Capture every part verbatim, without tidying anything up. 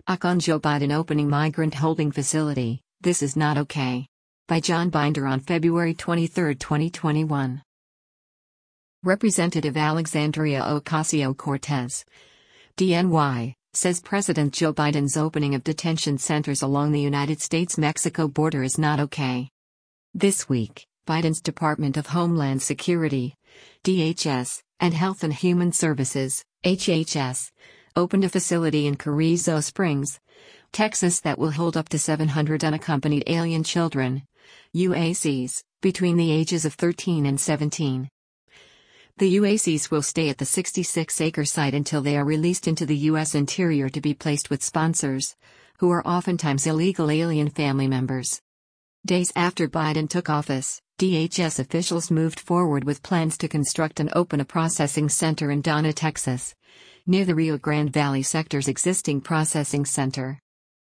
Knock on Joe Biden opening migrant holding facility, this is not okay. By John Binder on February twenty-third, twenty twenty-one. Representative Alexandria Ocasio-Cortez, D N Y, says President Joe Biden's opening of detention centers along the United States-Mexico border is not okay. This week, Biden's Department of Homeland Security, D H S, and Health and Human Services, H H S, opened a facility in Carrizo Springs, Texas that will hold up to seven hundred unaccompanied alien children, U A Cs, between the ages of thirteen and seventeen. The U A Cs will stay at the sixty-six acre site until they are released into the U S interior to be placed with sponsors, who are oftentimes illegal alien family members. Days after Biden took office, D H S officials moved forward with plans to construct and open a processing center in Donna, Texas, near the Rio Grande Valley sector's existing processing center.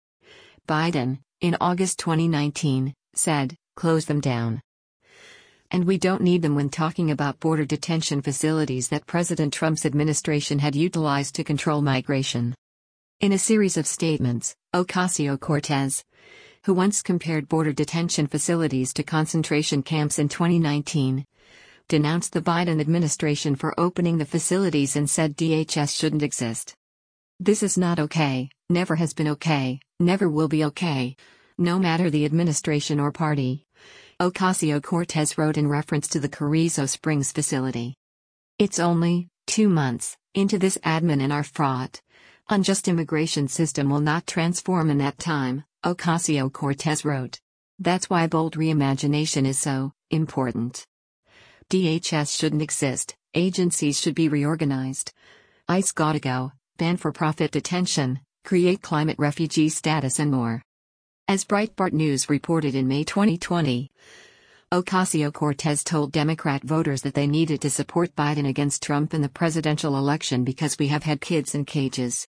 Biden, in August twenty nineteen, said, "Close them down. And we don't need them," when talking about border detention facilities that President Trump's administration had utilized to control migration. In a series of statements, Ocasio-Cortez, who once compared border detention facilities to concentration camps in twenty nineteen, denounced the Biden administration for opening the facilities and said D H S shouldn't exist. "This is not okay, never has been okay, never will be okay, no matter the administration or party," Ocasio-Cortez wrote in reference to the Carrizo Springs facility. "It's only two months into this admin and our fraught, unjust immigration system will not transform in that time," Ocasio-Cortez wrote. "That's why bold reimagination is so important. D H S shouldn't exist, agencies should be reorganized. ICE gotta go, ban for-profit detention, create climate refugee status and more." As Breitbart News reported in May twenty twenty, Ocasio-Cortez told Democrat voters that they needed to support Biden against Trump in the presidential election because we have had kids in cages.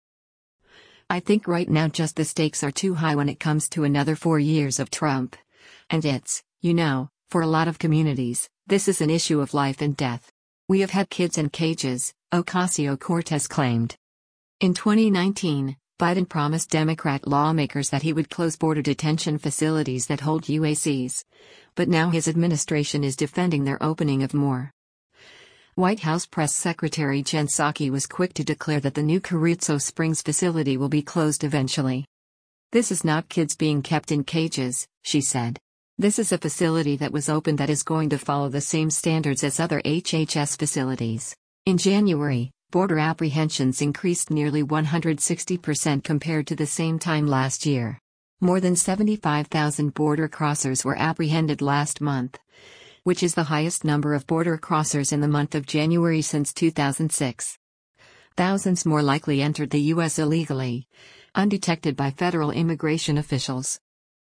"I think right now just the stakes are too high when it comes to another four years of Trump. And it's, you know, for a lot of communities, this is an issue of life and death. We have had kids in cages," Ocasio-Cortez claimed. In twenty nineteen, Biden promised Democrat lawmakers that he would close border detention facilities that hold U A Cs, but now his administration is defending their opening of more. White House Press Secretary Jen Psaki was quick to declare that the new Carrizo Springs facility will be closed eventually. "This is not kids being kept in cages," she said. "This is a facility that was opened that is going to follow the same standards as other H H S facilities." In January, border apprehensions increased nearly one hundred sixty percent compared to the same time last year. More than seventy-five thousand border crossers were apprehended last month, which is the highest number of border crossers in the month of January since two thousand six. Thousands more likely entered the U S illegally, undetected by federal immigration officials.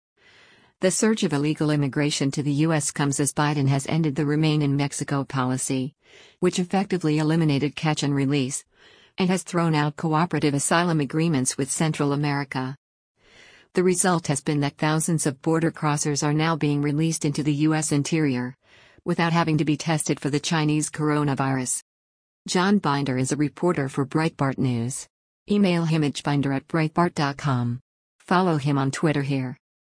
The surge of illegal immigration to the U S comes as Biden has ended the Remain in Mexico policy, which effectively eliminated catch and release, and has thrown out cooperative asylum agreements with Central America. The result has been that thousands of border crossers are now being released into the U S interior, without having to be tested for the Chinese coronavirus. John Binder is a reporter for Breitbart News. Email him at binder at breitbart dot com. Follow him on Twitter here.